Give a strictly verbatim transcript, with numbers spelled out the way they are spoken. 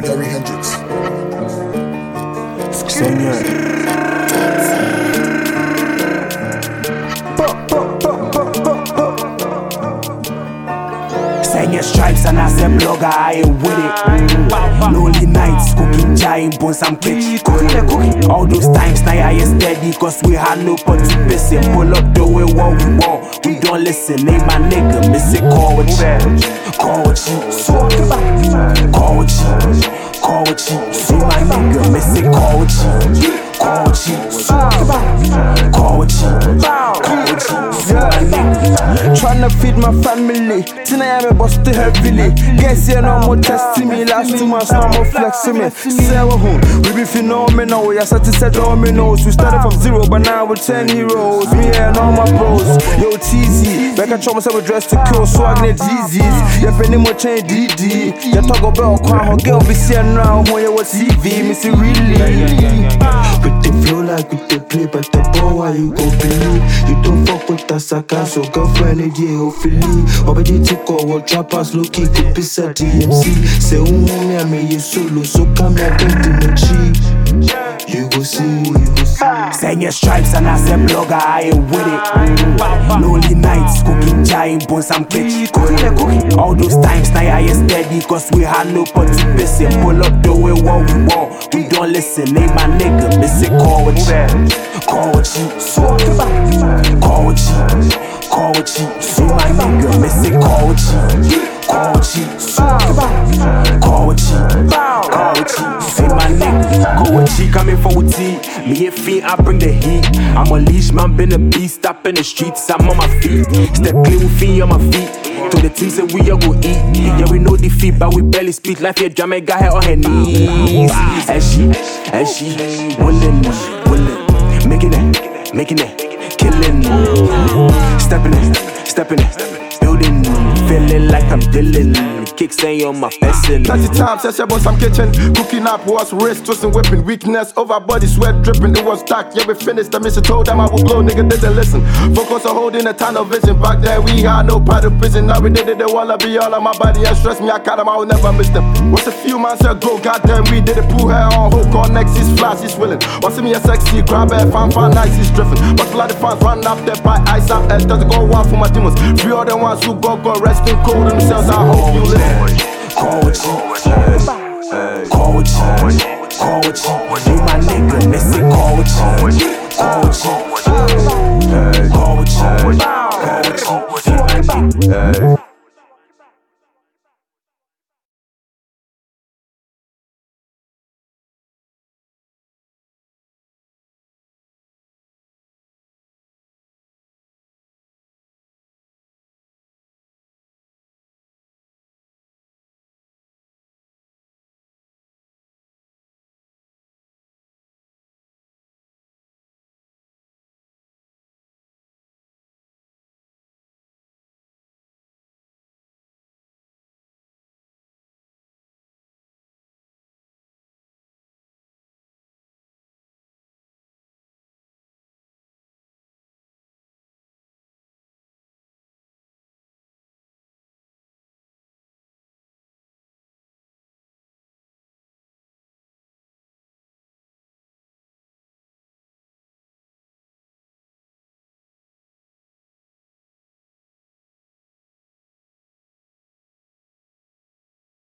Gary Hendrix. Senor. Senior stripes and as a blogger, I ain't with it. Lonely nights, cooking giant bones, I'm bitch. All those times, now I ain't steady, cause we had no pot to piss it. Pull up the way what we want, we don't listen. Name my nigga, miss it, call with you. Call with you. Call with you. Call with you. See my nigga, miss it, call with you. Call with you. Call with you. Call with you. See my nigga. Tryna feed my family. Tonight I'm busted heavily. Guess you no more testing me. Last two months no more flexing me. Seven home, we be phenomenal. We are such a set dominoes. We started from zero, but now we're ten heroes. Me and all my bros. Yo, cheesy. Back at Thomas, I'm dressed to kill, so I get Jeezys. You're penny more chain D D. You talk about Crown, girl, be seeing now when you watch T V. Miss it really. With the flow like with the play, but the ball why you go believe. You don't fuck with us, I can't so girlfriend it, yeah, hopefully. But you take over trappers, look, it could be a D M C. Say, oh, me, I mean, you solo, so come here, get in the cheek. You go see, you go see. Senior stripes and as a blogger, I ain't with it. Lonely nights, cooking giant bones, I'm bitch. All those times, now I ain't steady, cause we had no pot to piss it. Pull up the way what we want, we don't listen. Name my nigga, miss it, call with you. Call with you. Call with you. Call with you. See my nigga, miss it, call with you. Call with you. Call with you. Call with you. See my nigga. Go with you, coming for tea. Me and feet, I bring the heat. I'm a leash, man, been a beast. Up in the streets, I'm on my feet. Step clean with feet on my feet. To the teams that we all go eat. Yeah, we know defeat, but we barely speak. Life here, Jamaica got her on her knees. And she, and she, willing, willing, making it, making it, killing, stepping it, stepping it, building, feeling like I'm Dylan. Kicks ain't on my person. thirty times, yes, I bought some kitchen. Cooking up was wrist, twisting, whipping. Weakness, over body, sweat dripping. It was dark, yeah, we finished. The mission told them I would blow, nigga didn't listen. Focus on holding a tunnel vision. Back then we had no part of prison. Now we did it, they wanna be all on my body and stress me. I cut them, I will never miss them. Was a few months ago, goddamn, we did it. Pull her on hook, on next, he's flash, he's willing. Want see me a sexy, grab her, fan, fan, nice, he's drifting. But a lot of fans run up there by ice up, and doesn't go one for my demons. Free all the ones who go, go resting cold themselves. I hope you listen.